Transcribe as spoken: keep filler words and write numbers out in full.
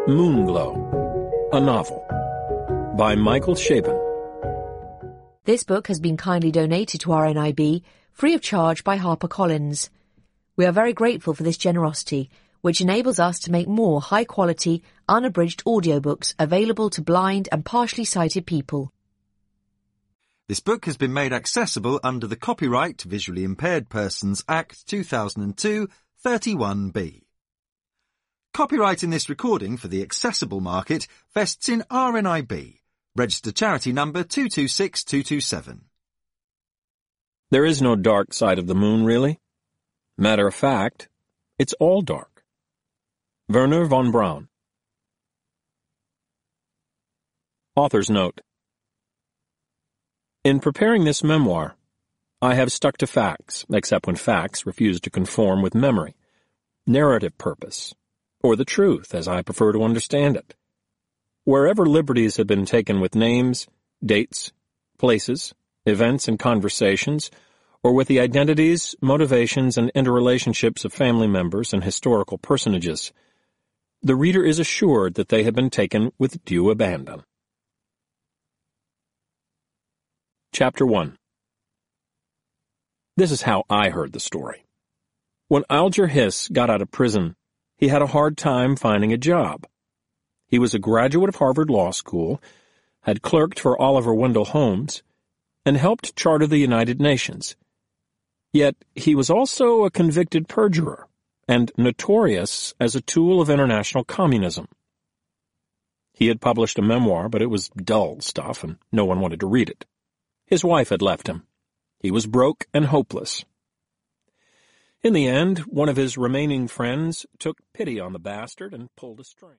Moonglow, a novel, by Michael Chabon. This book has been kindly donated to R N I B, free of charge by HarperCollins. We are very grateful for this generosity, which enables us to make more high-quality, unabridged audiobooks available to blind and partially sighted people. This book has been made accessible under the Copyright Visually Impaired Persons Act two thousand two, thirty-one B. Copyright in this recording for the accessible market vests in R N I B, registered charity number two two six two two seven. There is no dark side of the moon, really. Matter of fact, it's all dark. Wernher von Braun. Author's note. In preparing this memoir, I have stuck to facts, except when facts refuse to conform with memory, narrative purpose, or the truth, as I prefer to understand it. Wherever liberties have been taken with names, dates, places, events, and conversations, or with the identities, motivations, and interrelationships of family members and historical personages, the reader is assured that they have been taken with due abandon. Chapter one. This is how I heard the story. When Alger Hiss got out of prison, he had a hard time finding a job. He was a graduate of Harvard Law School, had clerked for Oliver Wendell Holmes, and helped charter the United Nations. Yet he was also a convicted perjurer and notorious as a tool of international communism. He had published a memoir, but it was dull stuff, and no one wanted to read it. His wife had left him. He was broke and hopeless. In the end, one of his remaining friends took pity on the bastard and pulled a string.